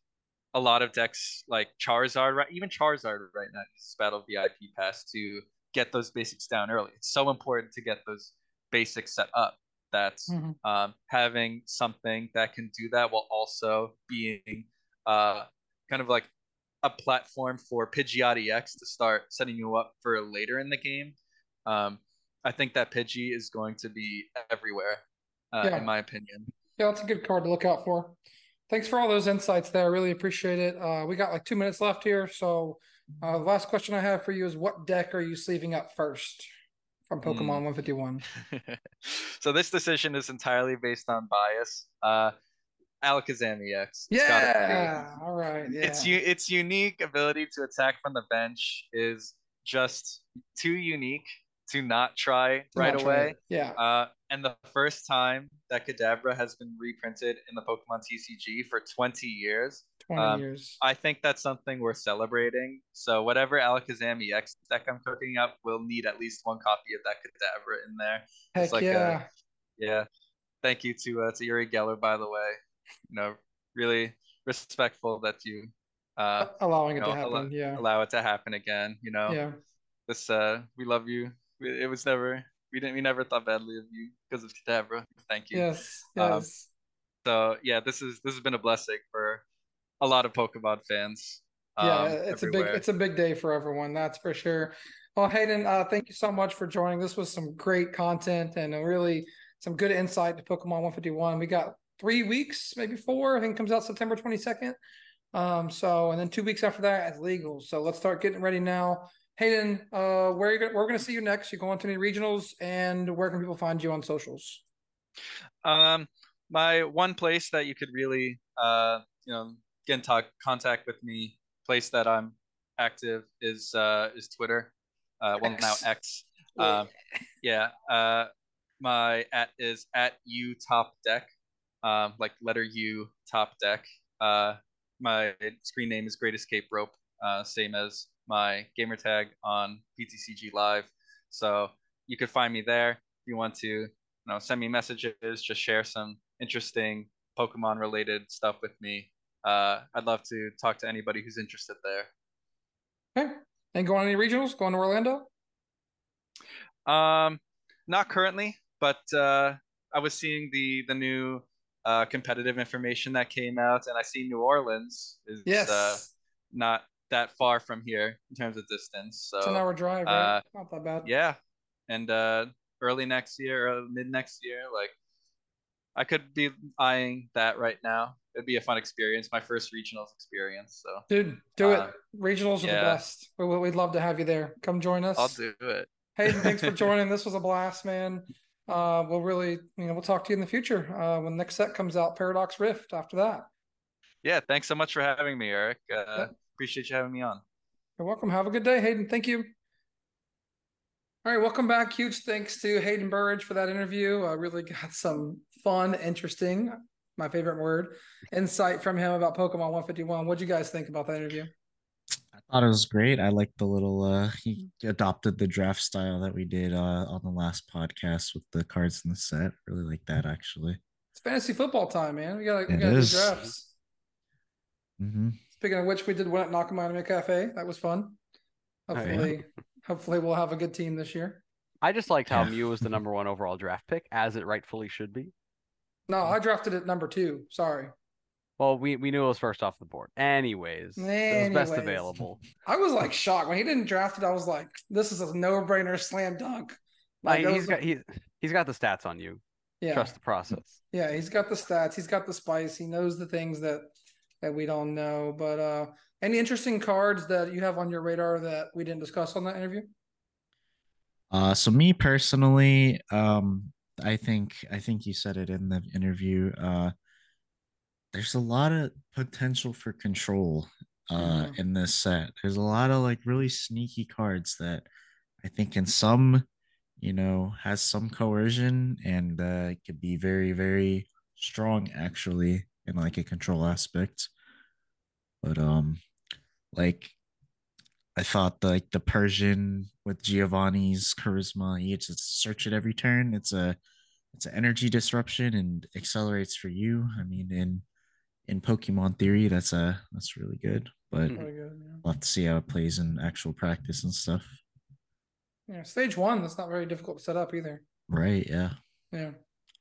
a lot of decks like Charizard, right? Even Charizard right now uses Battle V I P Pass to get those basics down early. It's so important to get those basics set up that Mhm. um, having something that can do that while also being uh, kind of like a platform for Pidgeot E X to start setting you up for later in the game. Um, I think that Pidgey is going to be everywhere, uh, Yeah. in my opinion. Yeah, that's a good card to look out for. Thanks for all those insights there. I really appreciate it. Uh, we got like two minutes left here. So uh, the last question I have for you is what deck are you sleeving up first from Pokemon Hmm. one fifty-one? So this decision is entirely based on bias. Uh, Alakazam E X. It's gotta be. Yeah. All right. Yeah. Its u- its unique ability to attack from the bench is just too unique to not try To right not try away. it. Yeah. Uh, and the first time that Kadabra has been reprinted in the Pokemon T C G for twenty years, twenty um, years. I think that's something worth celebrating. So whatever Alakazam E X deck I'm cooking up will need at least one copy of that Kadabra in there. It's Heck like yeah. a yeah. Thank you to uh, to Yuri Geller, by the way. You know, really respectful that you uh Allowing you it to know allow, happen. Yeah. allow it to happen again. You know, Yeah. this uh we love you. It was never we didn't we never thought badly of you because of Kadabra. Thank you. Yes. Um, Yes. so yeah, this is this has been a blessing for a lot of Pokemon fans. Yeah, Um, it's a big everywhere. it's a big day for everyone, that's for sure. Well, Hayden, uh, thank you so much for joining. This was some great content and a really some good insight to Pokemon one fifty-one. We got three weeks, maybe four. I think it comes out September twenty-second. Um, so and then two weeks after that it's legal. So let's start getting ready now. Hayden, uh, where are you gonna, we're gonna see you next. You're going to any regionals, and where can people find you on socials? Um, my one place that you could really uh you know get in talk contact with me, place that I'm active is uh is Twitter. Uh, well now X. X. Yeah. Um, yeah. Uh, my at is at U top deck. Um, like letter U top deck. Uh, my screen name is Great Escape Rope. Uh, same as my gamer tag on P T C G Live. So you could find me there if you want to, you know, send me messages, just share some interesting Pokemon related stuff with me. Uh, I'd love to talk to anybody who's interested there. Okay. And going to any regionals? Going to Orlando? Um, not currently, but uh, I was seeing the the new uh, competitive information that came out, and I see New Orleans is Yes. uh, not that far from here in terms of distance. So It's an hour drive, right? uh, Not that bad. yeah, and uh, early next year, or mid next year, like I could be eyeing that right now. It'd be a fun experience, my first regionals experience. So, Dude, do uh, it. Regionals are the yeah, best. We, we'd love to have you there. Come join I'll us. do it. Hayden, thanks for joining. This was a blast, man. Uh, we'll really, you know, we'll talk to you in the future uh, when the next set comes out, Paradox Rift. After that, Yeah, thanks so much for having me, Eric. Uh, Yep. Appreciate you having me on. You're welcome. Have a good day, Hayden. Thank you. All right, welcome back. Huge thanks to Hayden Burridge for that interview. I really got some fun, interesting, my favorite word, insight from him about Pokemon one fifty-one. What'd you guys think about that interview? I thought it was great. I liked the little uh he adopted the draft style that we did uh on the last podcast with the cards in the set. Really like that actually. It's fantasy football time, man. We gotta we It gotta is. do drafts. Mm-hmm. Speaking of which, we did one at Nakamine Cafe. That was fun. Oh, yeah. Hopefully, hopefully we'll have a good team this year. I just liked how Yeah. Mew was the number one overall draft pick, as it rightfully should be. No, I drafted it number two. Sorry. Well, we, we knew it was first off the board. Anyways, it was best Anyways. available. I was like shocked when he didn't draft it. I was like, this is a no-brainer slam dunk. Like, Like, it he's was- got he, he's got the stats on you. yeah, Trust the process. yeah. He's got the stats. He's got the spice. He knows the things that that we don't know. But uh, any interesting cards that you have on your radar that we didn't discuss on that interview? Uh, so me personally, um, I think I think you said it in the interview. Uh, there's a lot of potential for control uh Mhm. in this set. There's a lot of like really sneaky cards that I think in some, you know, has some coercion and uh could be very, very strong actually in like a control aspect. But um like I thought the, like the Persian with Giovanni's charisma, you just search it every turn. It's a it's an energy disruption and accelerates for you. I mean, in in Pokemon theory, that's a that's really good. But Mhm. Very good. Yeah. we'll have to see how it plays in actual practice and stuff. yeah, stage one. That's not very difficult to set up either. Right? Yeah. Yeah.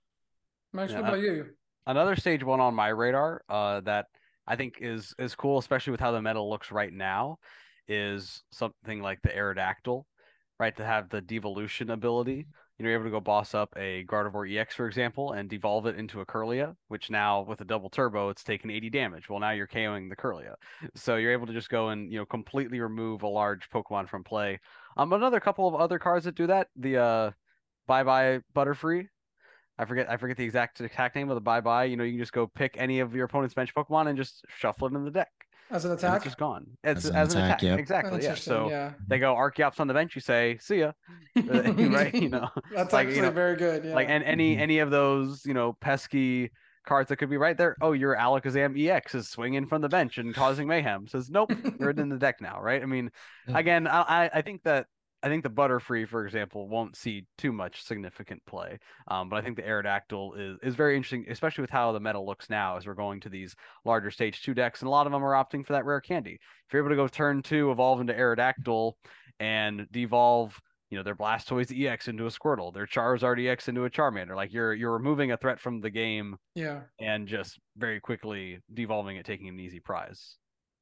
Max, Yeah, what about you? Another stage one on my radar uh, that I think is is cool, especially with how the meta looks right now, is something like the Aerodactyl, right? To have the devolution ability. You know, you're able to go boss up a Gardevoir E X, for example, and devolve it into a Curlia, which now with a double turbo, it's taking eighty damage. Well, now you're KOing the Curlia. So you're able to just go and, you know, completely remove a large Pokemon from play. Um, another couple of other cards that do that. The uh, Bye Bye Butterfree. I forget I forget the exact attack name of the Bye Bye. You know, you can just go pick any of your opponent's bench Pokemon and just shuffle it in the deck. As an And attack? it's just gone. It's As as an an, attack, attack. yep. Exactly. Yeah. Interesting, So yeah. they go Archeops on the bench, you say, see ya. Right? You know. That's like, actually you know, very good. Yeah. Like and any Mhm. any of those, you know, pesky cards that could be right there. Oh, your Alakazam E X is swinging from the bench and causing mayhem. Says, nope, you're in the deck now, right? I mean, Yeah. again, I I- I think that I think the Butterfree, for example, won't see too much significant play. Um, but I think the Aerodactyl is is very interesting, especially with how the meta looks now as we're going to these larger stage two decks, and a lot of them are opting for that rare candy. If you're able to go turn two, evolve into Aerodactyl, and devolve, you know, their Blastoise E X into a Squirtle, their Charizard E X into a Charmander, like you're you're removing a threat from the game yeah. and just very quickly devolving it, taking an easy prize.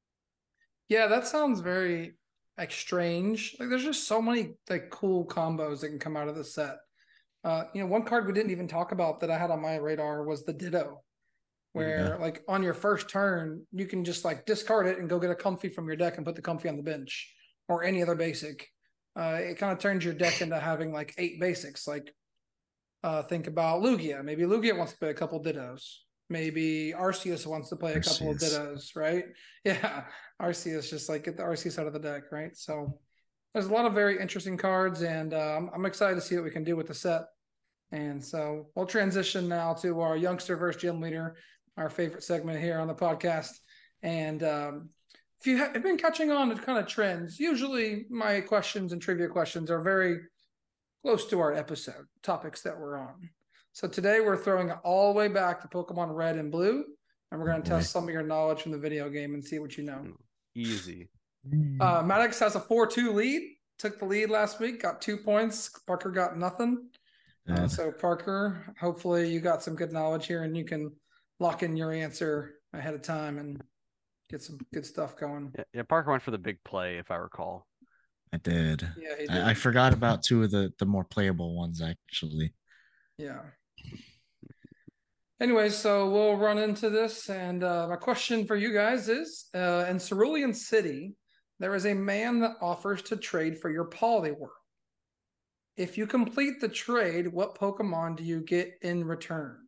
Yeah, that sounds very like strange. Like there's just so many like cool combos that can come out of the set. Uh, you know, one card we didn't even talk about that I had on my radar was the Ditto, where Yeah. like on your first turn, you can just like discard it and go get a Comfy from your deck and put the Comfy on the bench or any other basic. Uh, it kind of turns your deck into having like eight basics. Like uh, think about Lugia. Maybe Lugia wants to play a couple Dittos. Maybe Arceus wants to play a couple of Arceus. Dittos, right? Yeah, Arceus just like get the Arceus out of the deck, right? So there's a lot of very interesting cards, and uh, I'm, I'm excited to see what we can do with the set. And so we'll transition now to our youngster versus gym leader, our favorite segment here on the podcast. And um, if you have been catching on to kind of trends, usually my questions and trivia questions are very close to our episode topics that we're on. So today we're throwing it all the way back to Pokemon Red and Blue, and we're going to Oh, boy. test some of your knowledge from the video game and see what you know. Easy. Uh, Maddox has a four two lead, took the lead last week, got two points. Parker got nothing. Uh, Good. so Parker, hopefully you got some good knowledge here and you can lock in your answer ahead of time and get some good stuff going. Yeah, yeah, Parker went for the big play, if I recall. I did. Yeah, he did. I, I forgot about two of the the more playable ones actually. Yeah. Anyway, so we'll run into this, and uh, my question for you guys is: uh, in Cerulean City, there is a man that offers to trade for your Poliwhirl. If you complete the trade, what Pokemon do you get in return?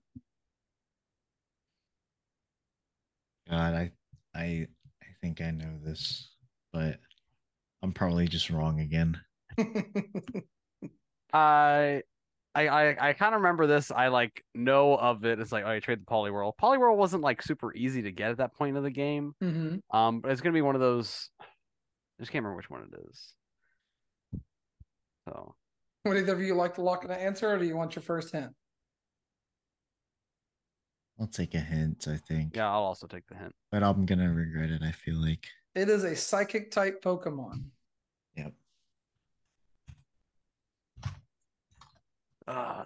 God, I I I think I know this, but I'm probably just wrong again. I I I, I kind of remember this. I like know of it. It's like, oh, you trade the Poliwhirl. Poliwhirl wasn't like super easy to get at that point of the game. hmm Um, but it's gonna be one of those. I just can't remember which one it is. So Would either of you like to lock in an answer, or do you want your first hint? I'll take a hint, I think. yeah, I'll also take the hint. But I'm gonna regret it, I feel like. It is a Psychic type Pokemon. Yep. Uh,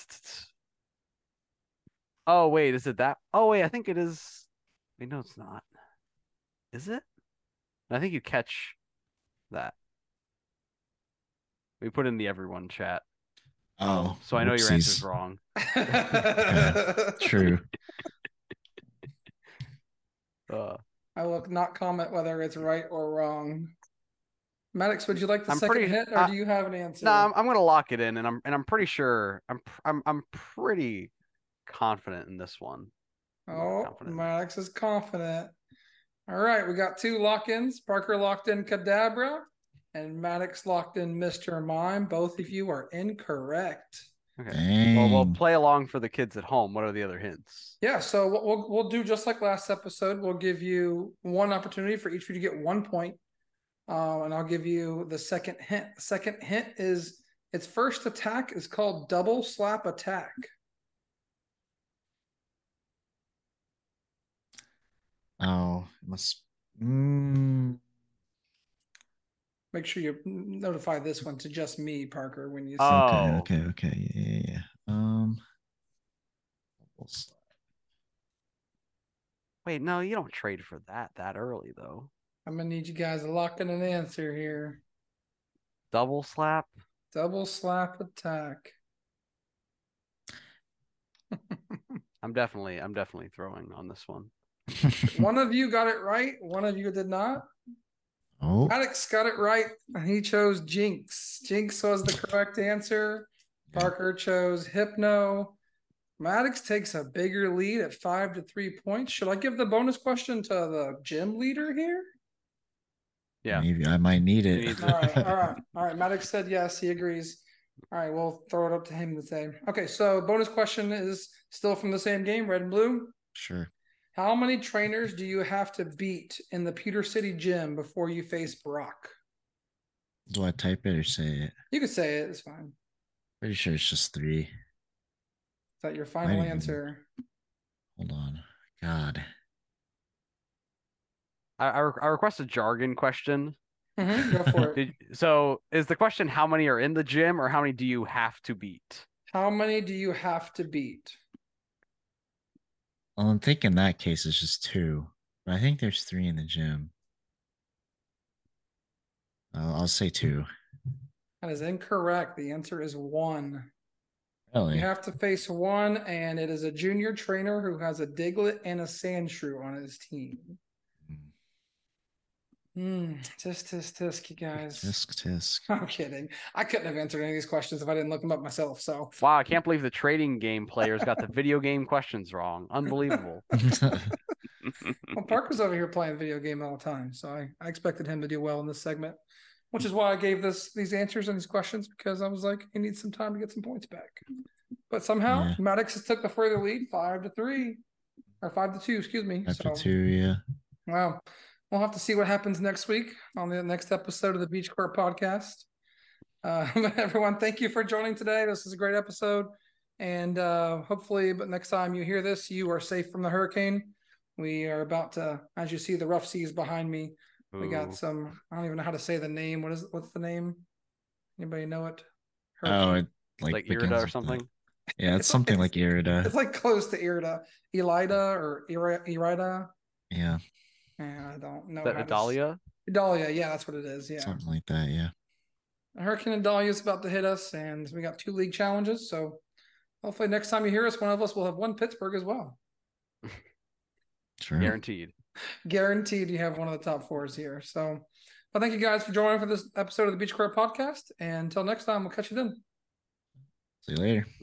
oh wait, is it that? Oh wait, I think it is. Wait, no, it's not. Is it? I think you catch that. We put in the everyone chat. Oh, so I know your answer's whoopsies. wrong. True. Uh, I will not comment whether it's right or wrong. Maddox, would you like the I'm second pretty- hit, or uh, do you have an answer? no, I'm, I'm gonna lock it in, and I'm and I'm pretty sure I'm pr- I'm I'm pretty confident in this one. I'm very Oh, confident. Maddox is confident. All right, we got two lock-ins. Parker locked in Kadabra, and Maddox locked in Mister Mime. Both of you are incorrect. Okay. Dang. Well, we'll play along for the kids at home. What are the other hints? Yeah, so what we'll we'll do just like last episode. We'll give you one opportunity for each of you to get one point. Um, and I'll give you the second hint. The second hint is its first attack is called Double Slap Attack. Oh, it must. Mm, Make sure you notify this one to just me, Parker, when you. Oh. okay, okay, okay. Yeah, yeah, yeah. Um. double slap. Wait, no, you don't trade for that that early though. I'm gonna need you guys to lock in an answer here. Double slap. Double Slap Attack. I'm definitely I'm definitely throwing on this one. One of you got it right. One of you did not. Oh, Maddox got it right. He chose Jinx. Jinx was the correct answer. Parker chose Hypno. Maddox takes a bigger lead at five to three points. Should I give the bonus question to the gym leader here? Yeah. maybe I might need You it. need All right, all right, all right. Maddox said yes, he agrees. All right, we'll throw it up to him to say. Okay, so bonus question is still from the same game, red and blue. Sure. How many trainers do you have to beat in the Pewter City gym before you face Brock? Do I type it or say it? You could say it, it's fine. Pretty sure it's just three. Is that your final Might even- answer? Hold on. God. I I, re- I request a jargon question. Mhm, go for it. Did, so is the question how many are in the gym or how many do you have to beat? How many do you have to beat? Well, I'm thinking that case is just two, but I think there's three in the gym. I'll, I'll say two. That is incorrect. The answer is one. Really? You have to face one, and it is a junior trainer who has a Diglett and a Sandshrew on his team. Hmm, tisk, tisk, tisk, you guys. Tisk tisk. I'm kidding. I couldn't have answered any of these questions if I didn't look them up myself. So Wow, I can't believe the trading game players got the video game questions wrong. Unbelievable. well, Parker's over here playing video game all the time, so I, I expected him to do well in this segment, which is why I gave this these answers and these questions because I was like, he needs some time to get some points back. But somehow Yeah. Maddox has took the further lead, five to three, or five to two, excuse me. After so two, yeah. wow, we'll have to see what happens next week on the next episode of the Beach Court Podcast. Uh, everyone, thank you for joining today. This is a great episode, and uh, hopefully, but next time you hear this, you are safe from the hurricane. We are about to, as you see, the rough seas behind me. We Ooh. got some. I don't even know how to say the name. What is? What's the name? Anybody know it? Oh, it like, like begins Irida or with something. that. Yeah, it's It's something like- like Irida. It's like close to Irida, Elida or Iri- Irida. Yeah. And I don't know. Is that how to s- Adalia? Idalia, yeah, that's what it is. Yeah. Something like that. Yeah. Hurricane Idalia is about to hit us, and we got two league challenges. So hopefully next time you hear us, one of us will have one Pittsburgh as well. Sure. Guaranteed. Guaranteed you have one of the top fours here. So well, thank you guys for joining for this episode of the Beach Square Podcast. And until next time, we'll catch you then. See you later.